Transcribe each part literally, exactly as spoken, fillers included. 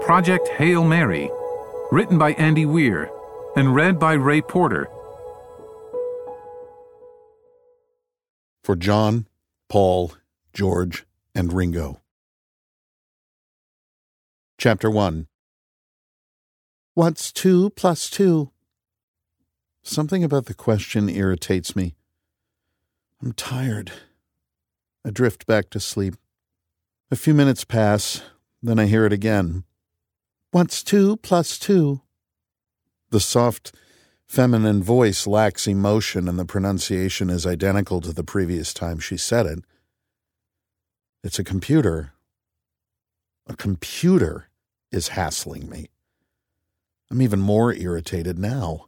Project Hail Mary, written by Andy Weir and read by Ray Porter. For John, Paul, George, and Ringo. Chapter one. What's two plus two? Something about the question irritates me. I'm tired. I drift back to sleep. A few minutes pass, then I hear it again. What's two plus two? The soft, feminine voice lacks emotion, and the pronunciation is identical to the previous time she said it. It's a computer. A computer is hassling me. I'm even more irritated now.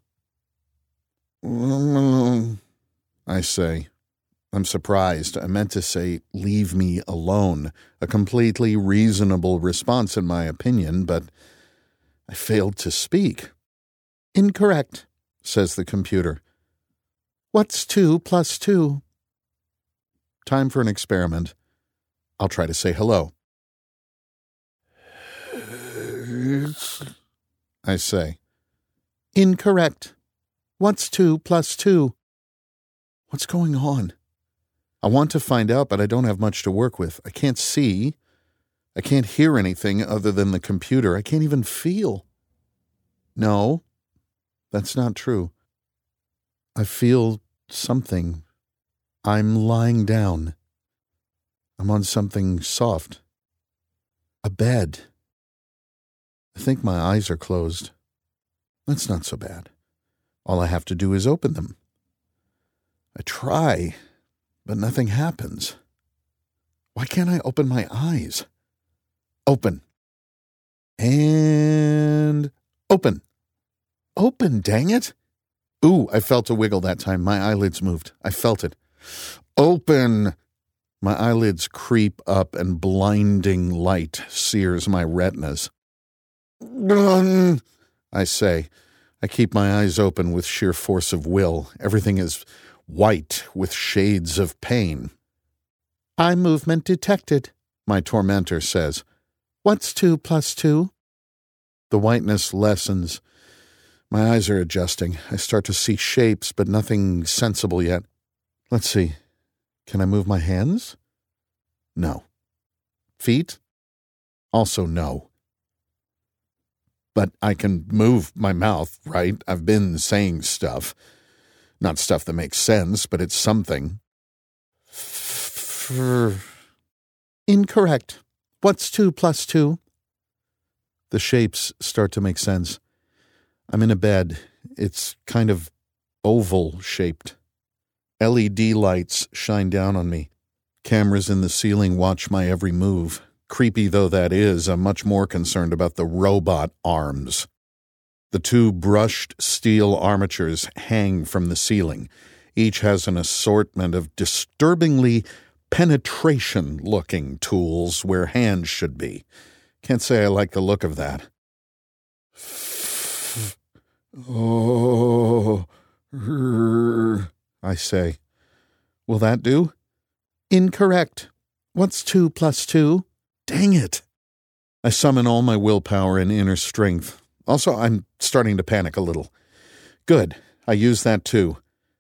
I say. I'm surprised. I meant to say, leave me alone. A completely reasonable response, in my opinion, but I failed to speak. Incorrect, says the computer. What's two plus two? Time for an experiment. I'll try to say hello. I say. Incorrect. What's two plus two? What's going on? I want to find out, but I don't have much to work with. I can't see. I can't hear anything other than the computer. I can't even feel. No, that's not true. I feel something. I'm lying down. I'm on something soft. A bed. I think my eyes are closed. That's not so bad. All I have to do is open them. I try, but nothing happens. Why can't I open my eyes? Open. And open. Open, dang it. Ooh, I felt a wiggle that time. My eyelids moved. I felt it. Open. My eyelids creep up and blinding light sears my retinas. I say. I keep my eyes open with sheer force of will. Everything is white with shades of pain. Eye movement detected, my tormentor says. What's two plus two? The whiteness lessens. My eyes are adjusting. I start to see shapes, but nothing sensible yet. Let's see. Can I move my hands? No. Feet? Also no. But I can move my mouth, right? I've been saying stuff. Not stuff that makes sense, but it's something. Incorrect. What's two plus two? The shapes start to make sense. I'm in a bed. It's kind of oval-shaped. L E D lights shine down on me. Cameras in the ceiling watch my every move. Creepy though that is, I'm much more concerned about the robot arms. The two brushed steel armatures hang from the ceiling. Each has an assortment of disturbingly penetration-looking tools where hands should be. Can't say I like the look of that. Oh, I say. Will that do? Incorrect. What's two plus two? Dang it. I summon all my willpower and inner strength. Also, I'm starting to panic a little. Good. I use that too.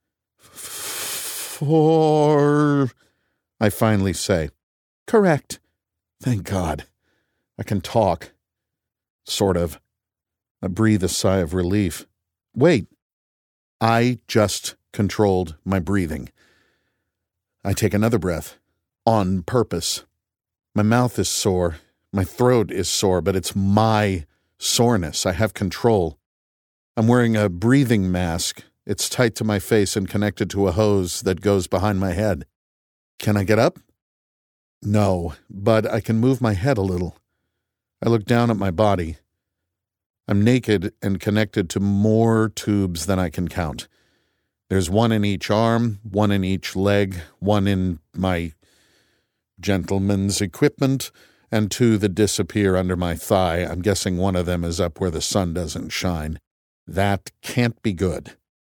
Four, I finally say. Correct. Thank God. I can talk. Sort of. I breathe a sigh of relief. Wait. I just controlled my breathing. I take another breath. On purpose. My mouth is sore. My throat is sore, but it's my soreness. I have control. I'm wearing a breathing mask. It's tight to my face and connected to a hose that goes behind my head. Can I get up? No, but I can move my head a little. I look down at my body. I'm naked and connected to more tubes than I can count. There's one in each arm, one in each leg, one in my gentleman's equipment, and two that disappear under my thigh. I'm guessing one of them is up where the sun doesn't shine. That can't be good.